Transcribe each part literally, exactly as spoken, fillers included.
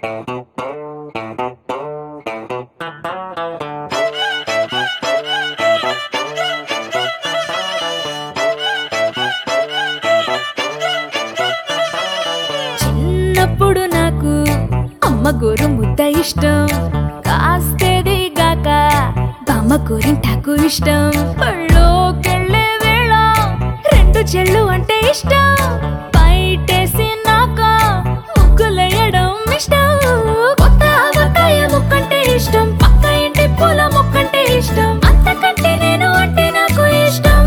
చిన్నప్పుడు నాకు అమ్మ గోరు ముద్ద ఇష్టం, కాస్తేది గాక బామ్మ గోరింటాకు ఇష్టం. పళ్ళోకెళ్ళే వేళ రెండు చెళ్ళు అంటే ఇష్టం, బయటేసి నాక ముగ్గులేయడం ఇష్టం. కొత్త ఆవకాయ ముక్కంటే ఇష్టం, పక్క ఇంటి పూల ముక్కంటే ఇష్టం, అంతకంటే నేను అంటే నాకు ఇష్టం.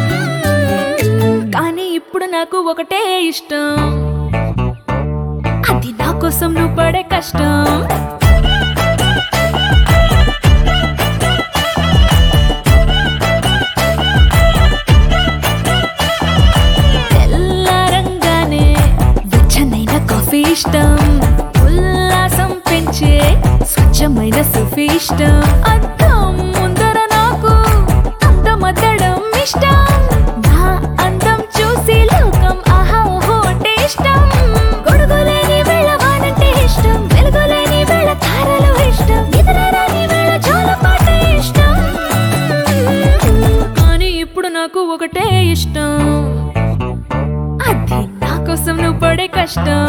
కానీ ఇప్పుడు నాకు ఒకటే ఇష్టం, అది నా కోసం నువ్వు పడే కష్టం. తెల్లారంగానే వెచ్చనైన కాఫీ ఇష్టం, ఉల్లాసం పెంచే స్వచ్ఛమైన సూఫీ ఇష్టం. అద్దం ముందర నాకు అందమద్దడం ఇష్టం, నా అందం చూసి లోకం ఆహా ఓహో అంటే ఇష్టం. గొడుగులేని వేళ వానంటే ఇష్టం, వెలుగులేని వేళ తారలు ఇష్టం, నిద్రరాని వేళ జోలపాట ఇష్టం. కానీ ఇప్పుడు నాకు ఒకటే ఇష్టం, అది నా కోసం నువ్వు పడే కష్టం.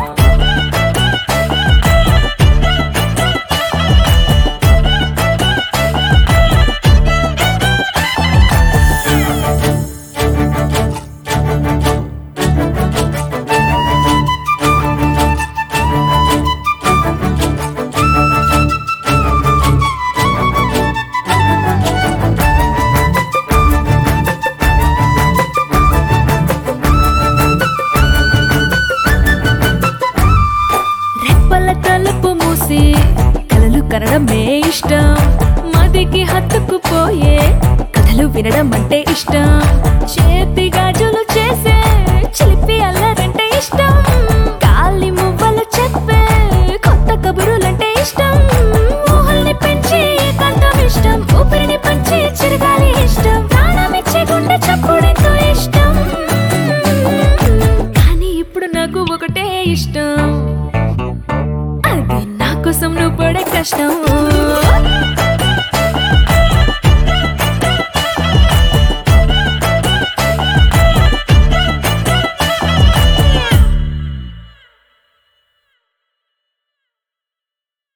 రెప్పల తలుపు మూసి కలలు కనడమే ఇష్టం, మదికి హత్తుకుపోయే కథలు వినడం అంటే ఇష్టం. చేతి గాజులు చేసే చిలిపి అల్లరంటే ఇష్టం, గాలి మువ్వలు చెప్పే కొత్త కబురులంటే ఇష్టం. ఊహల్ని పెంచి ఏకాంతం ఇష్టం, ఊపిరిని పంచి చిరగాలి ఇష్టం, ప్రాణమిచ్చే గుండె చప్పుడెంతో ఇష్టం. కానీ ఇప్పుడు నాకు ఒకటే ఇష్టం, అది నా కోసం నువ్వు పడే కష్టం.